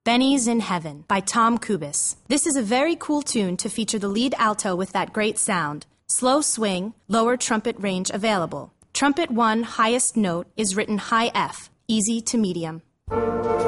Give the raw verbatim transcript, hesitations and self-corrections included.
Benny's in Heaven by Tom Kubis. This is a very cool tune to feature the lead alto with that great sound. Slow swing, lower trumpet range available. Trumpet one highest note is written high F, easy to medium.